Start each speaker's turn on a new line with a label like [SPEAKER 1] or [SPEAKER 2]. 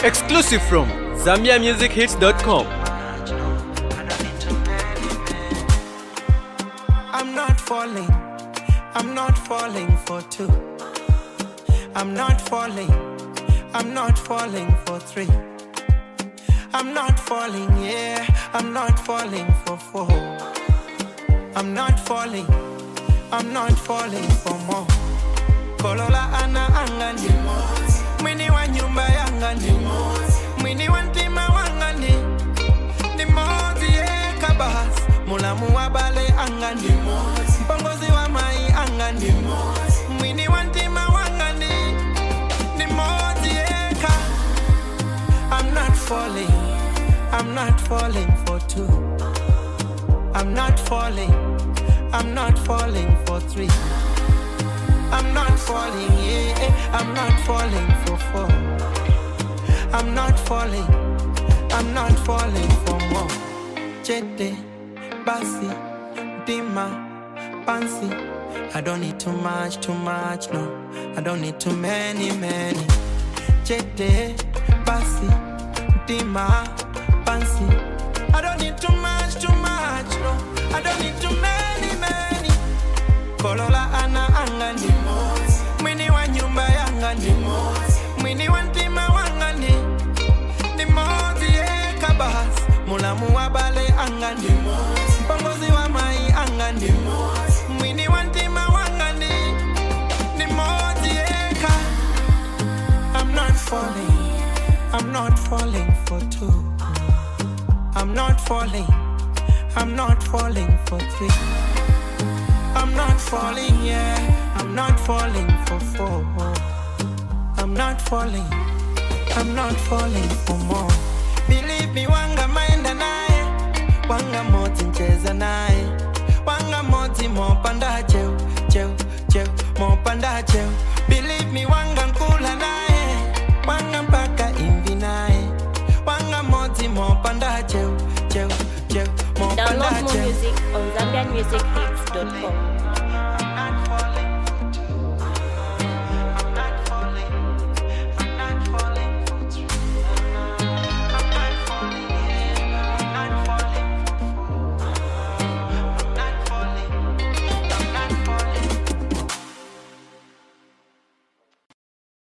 [SPEAKER 1] Exclusive from ZambiaMusicHits.com.
[SPEAKER 2] I'm not falling for two. I'm not falling for three. I'm not falling, yeah, I'm not falling for four. I'm not falling for more. Kolola ana angani, mwini wa nyumba yangani, mwini wa ntima wangani, ni mozi ye kabahas, mulamu wa bale angani, bongozi wa mai angani, mwini wa ntima wangani, ni mozi ye ka. I'm not falling for two. I'm not falling for three. I'm not falling, yeah, I'm not falling for four. I'm not falling for more. Jete, Basi, Dima, Pansi. I don't need too much, no. I don't need too many. Jete, Basi, Dima, Pansi. I don't need too much, no. I don't need too many. Kolola ana angani, mwini wa nyumba yangani, mwini wa ntima wangani, ni mozi ye kabahas, mulamu wa bale angani, bongozi wa mai angani, mwini wa ntima wangani, ni mozi ye ka. I'm not falling for two. I'm not falling for three. I'm not falling, yeah, I'm not falling for four. I'm not falling for more. Believe me, wanga maenda naye, wanga moti ncheza naye.